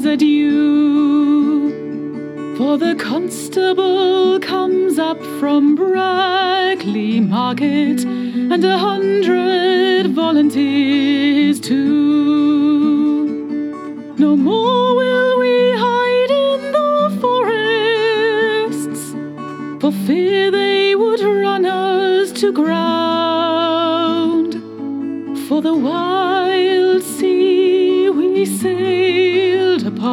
adieu. For the constable comes up from Brackley Market, and 100 volunteers too. No more will we hide in the forests, for fear they would run us to ground. For the wild sea we sail